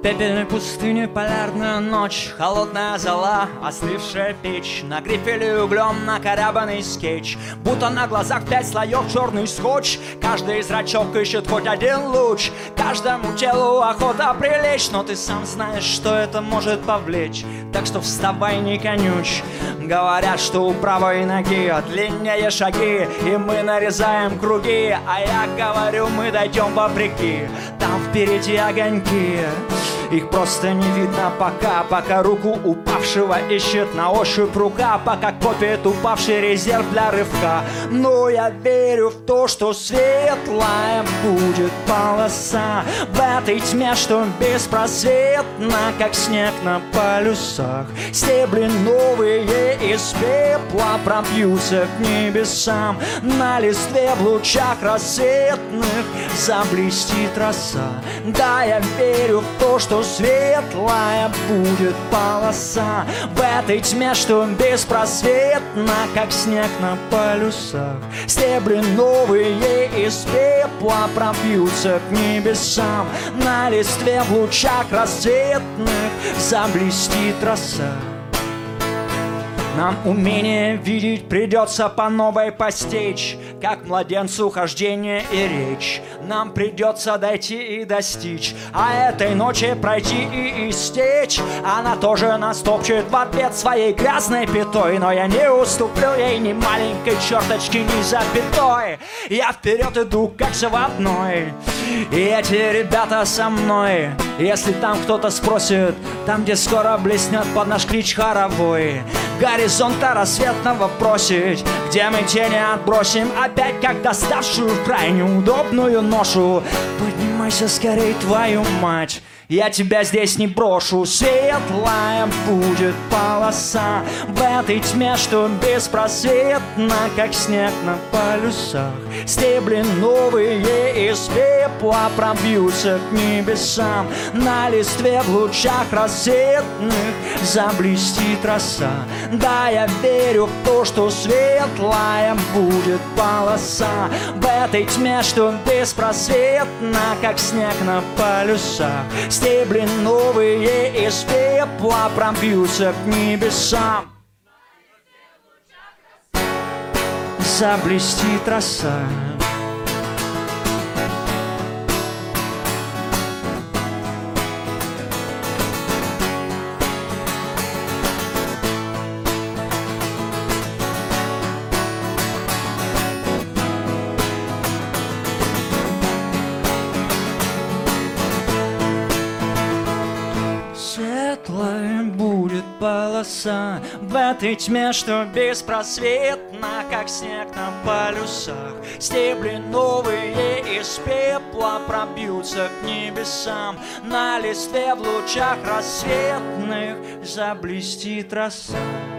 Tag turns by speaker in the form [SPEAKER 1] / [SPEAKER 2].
[SPEAKER 1] пепельной пустыне полярная ночь, холодная зола, остывшая печь, на грифеле углем накорябанный скетч, будто на глазах 5 слоев черный скотч. Каждый зрачок ищет хоть один луч, каждому телу охота прилечь, но ты сам знаешь, что это может повлечь. Так что вставай, не конючь. Говорят, что у правой ноги длиннее шаги, и мы нарезаем круги, а я говорю, мы дойдем вопреки. Там впереди огоньки, их просто не видно пока руку упавшего ищет на ощупь рука, пока копит упавший резерв для рывка. Но я верю в то, что светлая будет полоса в этой тьме, что беспросветна, как снег на полюсах. Стебли новые из пепла пробьются к небесам, на листве в лучах рассветных заблестит роса. Да, я верю в то, что светлая будет полоса в этой тьме, что беспросветна, как снег на полюсах. Стебли новые из пепла пробьются к небесам, на листве в лучах рассветных заблестит роса. Нам умение видеть придется по новой постичь, как младенцу хождение и речь. Нам придется дойти и достичь, а этой ночи пройти и истечь. Она тоже нас топчет в ответ своей грязной пятой, но я не уступлю ей ни маленькой черточки, ни запятой. Я вперед иду, как заводной, и эти ребята со мной. Если там кто-то спросит, там, где скоро блеснет под наш клич хоровой, горизонта рассветного бросить, где мы тени отбросим опять, как доставшую в край неудобную ношу. Поднимайся скорей, твою мать, я тебя здесь не брошу. Светлая будет полоса в этой тьме, что беспросветна, как снег на полюсах. Стебли новые из пепла пробьются к небесам, на листве в лучах рассветных заблестит роса. Да, я верю в то, что светлая будет полоса в этой тьме, что беспросветна, как снег на полюсах. Стебли новые из пепла пробьются к небесам, заблестит роса. Светлая будет полоса в этой тьме, что беспросветна, как снег на полюсах. Стебли новые из пепла пробьются к небесам, на листве в лучах рассветных заблестит роса.